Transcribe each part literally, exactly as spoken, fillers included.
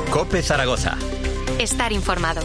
COPE Zaragoza. Estar informado.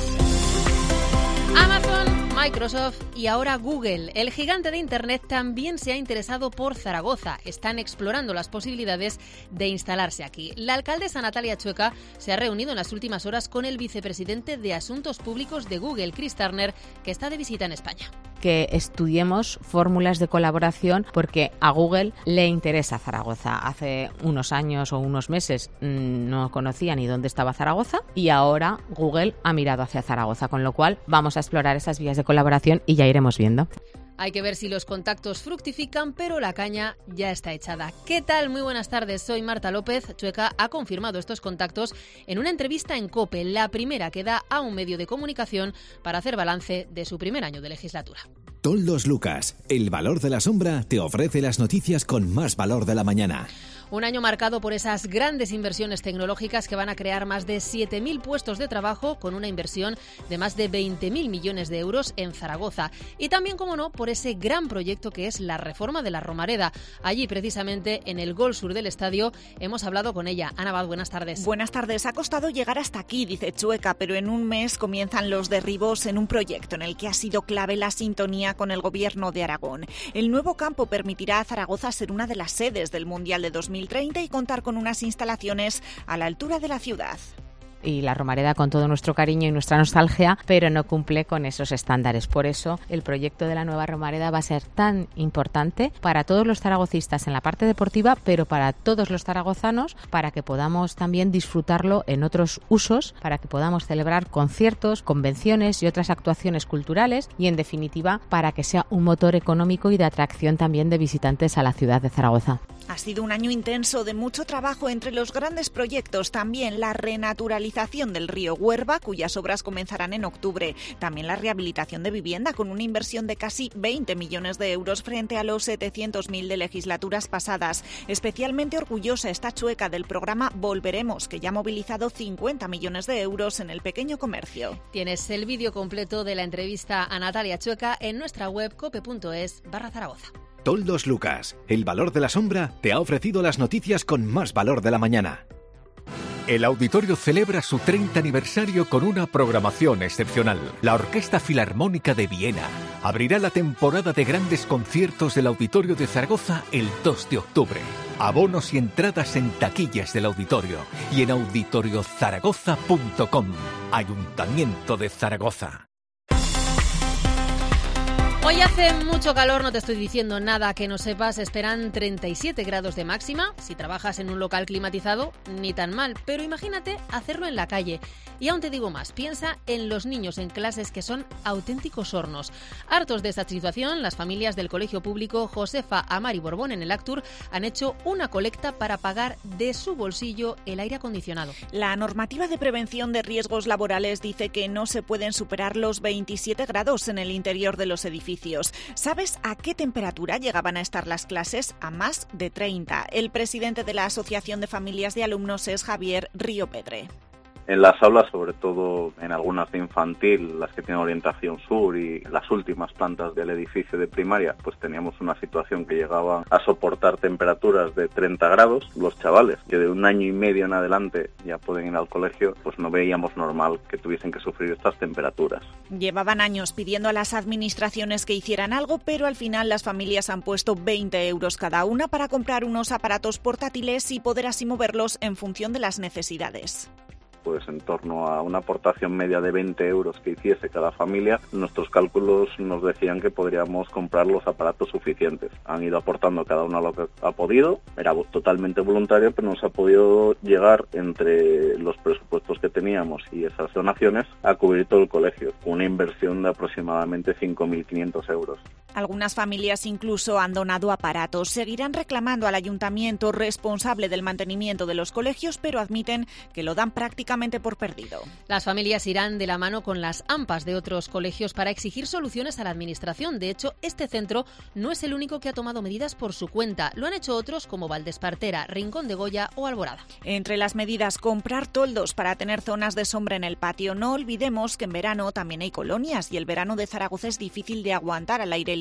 Amazon, Microsoft y ahora Google. El gigante de Internet también se ha interesado por Zaragoza. Están explorando las posibilidades de instalarse aquí. La alcaldesa Natalia Chueca se ha reunido en las últimas horas con el vicepresidente de Asuntos Públicos de Google, Chris Turner, que está de visita en España. Que estudiemos fórmulas de colaboración porque a Google le interesa Zaragoza. Hace unos años o unos meses mmm, no conocía ni dónde estaba Zaragoza y ahora Google ha mirado hacia Zaragoza, con lo cual vamos a explorar esas vías de colaboración y ya iremos viendo. Hay que ver si los contactos fructifican, pero la caña ya está echada. ¿Qué tal? Muy buenas tardes, soy Marta López. Chueca ha confirmado estos contactos en una entrevista en COPE, la primera que da a un medio de comunicación para hacer balance de su primer año de legislatura. Toldos Lucas, el valor de la sombra, te ofrece las noticias con más valor de la mañana. Un año marcado por esas grandes inversiones tecnológicas que van a crear más de siete mil puestos de trabajo con una inversión de más de veinte mil millones de euros en Zaragoza. Y también, como no, por ese gran proyecto que es la reforma de la Romareda. Allí, precisamente, en el gol sur del estadio, hemos hablado con ella. Ana Bad, buenas tardes. Buenas tardes. Ha costado llegar hasta aquí, dice Chueca, pero en un mes comienzan los derribos en un proyecto en el que ha sido clave la sintonía con el Gobierno de Aragón. El nuevo campo permitirá a Zaragoza ser una de las sedes del Mundial de dos mil treinta y contar con unas instalaciones a la altura de la ciudad. Y la Romareda con todo nuestro cariño y nuestra nostalgia, pero no cumple con esos estándares. Por eso el proyecto de la nueva Romareda va a ser tan importante para todos los zaragocistas en la parte deportiva, pero para todos los zaragozanos, para que podamos también disfrutarlo en otros usos, para que podamos celebrar conciertos, convenciones y otras actuaciones culturales y, en definitiva, para que sea un motor económico y de atracción también de visitantes a la ciudad de Zaragoza. Ha sido un año intenso de mucho trabajo entre los grandes proyectos, también la renaturalización del río Huerva, cuyas obras comenzarán en octubre. También la rehabilitación de vivienda, con una inversión de casi veinte millones de euros frente a los setecientos mil de legislaturas pasadas. Especialmente orgullosa está Chueca del programa Volveremos, que ya ha movilizado cincuenta millones de euros en el pequeño comercio. Tienes el vídeo completo de la entrevista a Natalia Chueca en nuestra web cope.es barra Zaragoza. Toldos Lucas, el valor de la sombra, te ha ofrecido las noticias con más valor de la mañana. El auditorio celebra su treinta aniversario con una programación excepcional. La Orquesta Filarmónica de Viena abrirá la temporada de grandes conciertos del Auditorio de Zaragoza el dos de octubre. Abonos y entradas en taquillas del auditorio y en auditorio zaragoza punto com. Ayuntamiento de Zaragoza. Hoy hace mucho calor, no te estoy diciendo nada que no sepas, esperan treinta y siete grados de máxima. Si trabajas en un local climatizado, ni tan mal, pero imagínate hacerlo en la calle. Y aún te digo más, piensa en los niños en clases que son auténticos hornos. Hartos de esta situación, las familias del colegio público Josefa Amari Borbón en el Actur han hecho una colecta para pagar de su bolsillo el aire acondicionado. La normativa de prevención de riesgos laborales dice que no se pueden superar los veintisiete grados en el interior de los edificios. ¿Sabes a qué temperatura llegaban a estar las clases? A más de treinta. El presidente de la Asociación de Familias de Alumnos es Javier Riopedre. En las aulas, sobre todo en algunas de infantil, las que tienen orientación sur y las últimas plantas del edificio de primaria, pues teníamos una situación que llegaba a soportar temperaturas de treinta grados. Los chavales que de un año y medio en adelante ya pueden ir al colegio, pues no veíamos normal que tuviesen que sufrir estas temperaturas. Llevaban años pidiendo a las administraciones que hicieran algo, pero al final las familias han puesto veinte euros cada una para comprar unos aparatos portátiles y poder así moverlos en función de las necesidades. Pues en torno a una aportación media de veinte euros que hiciese cada familia, nuestros cálculos nos decían que podríamos comprar los aparatos suficientes. Han ido aportando cada uno lo que ha podido, era totalmente voluntario, pero nos ha podido llegar entre los presupuestos que teníamos y esas donaciones a cubrir todo el colegio, una inversión de aproximadamente cinco mil quinientos euros. Algunas familias incluso han donado aparatos. Seguirán reclamando al ayuntamiento responsable del mantenimiento de los colegios, pero admiten que lo dan prácticamente por perdido. Las familias irán de la mano con las AMPAs de otros colegios para exigir soluciones a la administración. De hecho, este centro no es el único que ha tomado medidas por su cuenta. Lo han hecho otros como Valdespartera, Rincón de Goya o Alborada. Entre las medidas, comprar toldos para tener zonas de sombra en el patio. No olvidemos que en verano también hay colonias y el verano de Zaragoza es difícil de aguantar al aire libre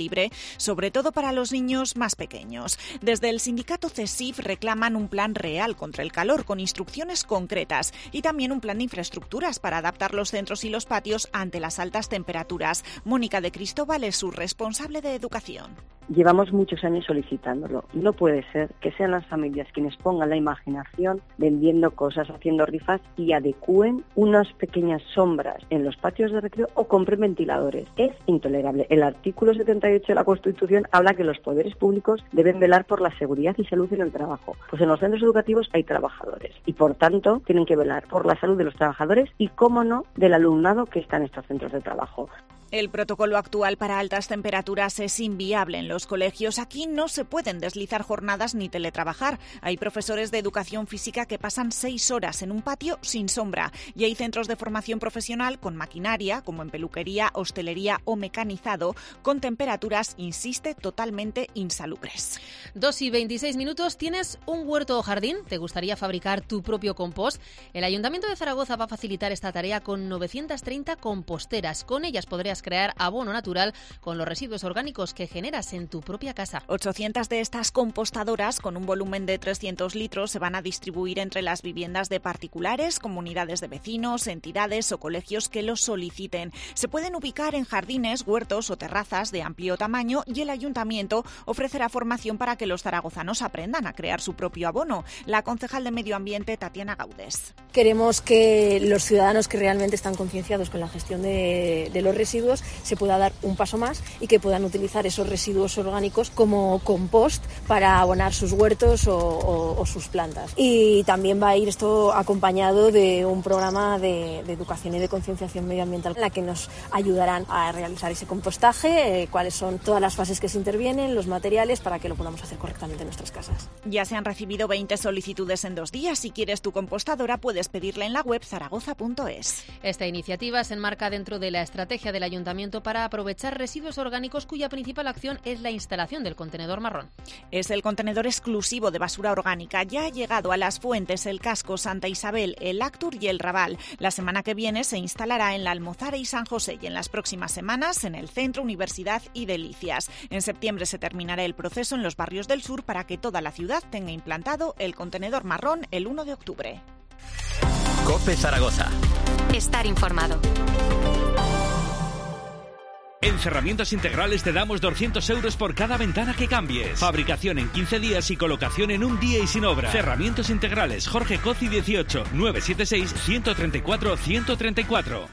libre, sobre todo para los niños más pequeños. Desde el sindicato CESIF reclaman un plan real contra el calor con instrucciones concretas y también un plan de infraestructuras para adaptar los centros y los patios ante las altas temperaturas. Mónica de Cristóbal es su responsable de educación. Llevamos muchos años solicitándolo. No puede ser que sean las familias quienes pongan la imaginación vendiendo cosas, haciendo rifas y adecúen unas pequeñas sombras en los patios de recreo o compren ventiladores. Es intolerable. El artículo setenta y ocho de la Constitución habla que los poderes públicos deben velar por la seguridad y salud en el trabajo. Pues en los centros educativos hay trabajadores y, por tanto, tienen que velar por la salud de los trabajadores y, cómo no, del alumnado que está en estos centros de trabajo. El protocolo actual para altas temperaturas es inviable en los colegios. Aquí no se pueden deslizar jornadas ni teletrabajar. Hay profesores de educación física que pasan seis horas en un patio sin sombra. Y hay centros de formación profesional con maquinaria, como en peluquería, hostelería o mecanizado, con temperaturas, insiste, totalmente insalubres. dos y veintiséis minutos. ¿Tienes un huerto o jardín? ¿Te gustaría fabricar tu propio compost? El Ayuntamiento de Zaragoza va a facilitar esta tarea con novecientas treinta composteras. Con ellas podrías crear abono natural con los residuos orgánicos que generas en tu propia casa. ochocientas de estas compostadoras, con un volumen de trescientos litros, se van a distribuir entre las viviendas de particulares, comunidades de vecinos, entidades o colegios que los soliciten. Se pueden ubicar en jardines, huertos o terrazas de amplio tamaño y el Ayuntamiento ofrecerá formación para que los zaragozanos aprendan a crear su propio abono. La concejal de Medio Ambiente, Tatiana Gaudes. Queremos que los ciudadanos que realmente están concienciados con la gestión de, de los residuos se pueda dar un paso más y que puedan utilizar esos residuos orgánicos como compost para abonar sus huertos o, o, o sus plantas. Y también va a ir esto acompañado de un programa de, de educación y de concienciación medioambiental en la que nos ayudarán a realizar ese compostaje, eh, cuáles son todas las fases que se intervienen, los materiales, para que lo podamos hacer correctamente en nuestras casas. Ya se han recibido veinte solicitudes en dos días. Si quieres tu compostadora, puedes pedirla en la web zaragoza punto es. Esta iniciativa se enmarca dentro de la estrategia del Ayuntamiento para aprovechar residuos orgánicos, cuya principal acción es la instalación del contenedor marrón. Es el contenedor exclusivo de basura orgánica. Ya ha llegado a Las Fuentes, El Casco, Santa Isabel, El Actur y El Raval. La semana que viene se instalará en la Almozara y San José y en las próximas semanas en el Centro, Universidad y Delicias. En septiembre se terminará el proceso en los barrios del sur para que toda la ciudad tenga implantado el contenedor marrón el uno de octubre. COPE Zaragoza. Estar informado. En Cerramientos Integrales te damos doscientos euros por cada ventana que cambies. Fabricación en quince días y colocación en un día y sin obra. Cerramientos Integrales, Jorge Cozi dieciocho, nueve siete seis, uno tres cuatro, uno tres cuatro.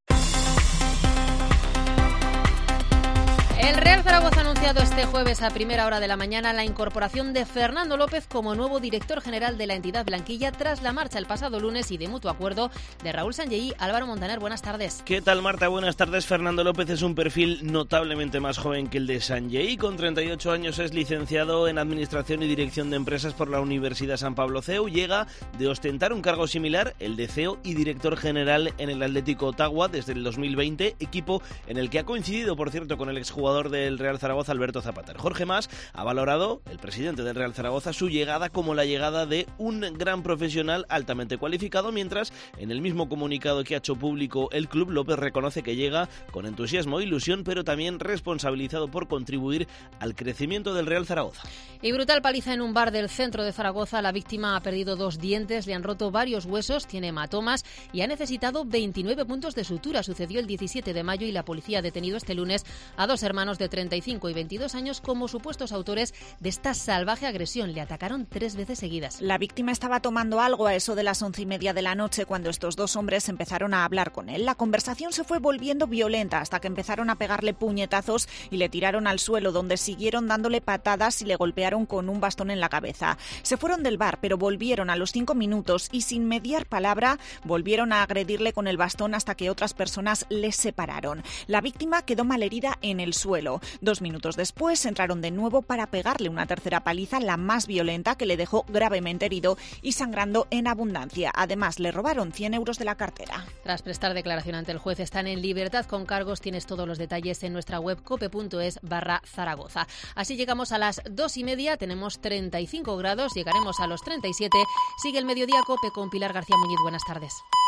El Real Zaragoza ha anunciado este jueves a primera hora de la mañana la incorporación de Fernando López como nuevo director general de la entidad blanquilla tras la marcha el pasado lunes y de mutuo acuerdo de Raúl Sanllehy. Álvaro Montaner, buenas tardes. ¿Qué tal, Marta? Buenas tardes. Fernando López es un perfil notablemente más joven que el de Sanllehy. Con treinta y ocho años es licenciado en Administración y Dirección de Empresas por la Universidad San Pablo C E U. Llega de ostentar un cargo similar, el de C E O y director general en el Atlético Ottawa desde el dos mil veinte, equipo en el que ha coincidido, por cierto, con el exjugador del Real Zaragoza, Alberto Zapater. Jorge Mas ha valorado, el presidente del Real Zaragoza, su llegada como la llegada de un gran profesional altamente cualificado, mientras en el mismo comunicado que ha hecho público el club, López reconoce que llega con entusiasmo e ilusión, pero también responsabilizado por contribuir al crecimiento del Real Zaragoza. Y brutal paliza en un bar del centro de Zaragoza. La víctima ha perdido dos dientes, le han roto varios huesos, tiene hematomas y ha necesitado veintinueve puntos de sutura. Sucedió el diecisiete de mayo y la policía ha detenido este lunes a dos hermanos de treinta y cinco y veintidós años como supuestos autores de esta salvaje agresión. Le atacaron tres veces seguidas. La víctima estaba tomando algo a eso de las once y media de la noche cuando estos dos hombres empezaron a hablar con él. La conversación se fue volviendo violenta hasta que empezaron a pegarle puñetazos y le tiraron al suelo, donde siguieron dándole patadas y le golpearon con un bastón en la cabeza. Se fueron del bar, pero volvieron a los cinco minutos y sin mediar palabra volvieron a agredirle con el bastón hasta que otras personas les separaron. La víctima quedó malherida en el suelo. Dos minutos después entraron de nuevo para pegarle una tercera paliza, la más violenta, que le dejó gravemente herido y sangrando en abundancia. Además, le robaron cien euros de la cartera. Tras prestar declaración ante el juez, están en libertad con cargos. Tienes todos los detalles en nuestra web cope punto es barra Zaragoza. Así llegamos a las dos y media, tenemos treinta y cinco grados, llegaremos a los treinta y siete. Sigue el Mediodía Cope con Pilar García Muñiz. Buenas tardes.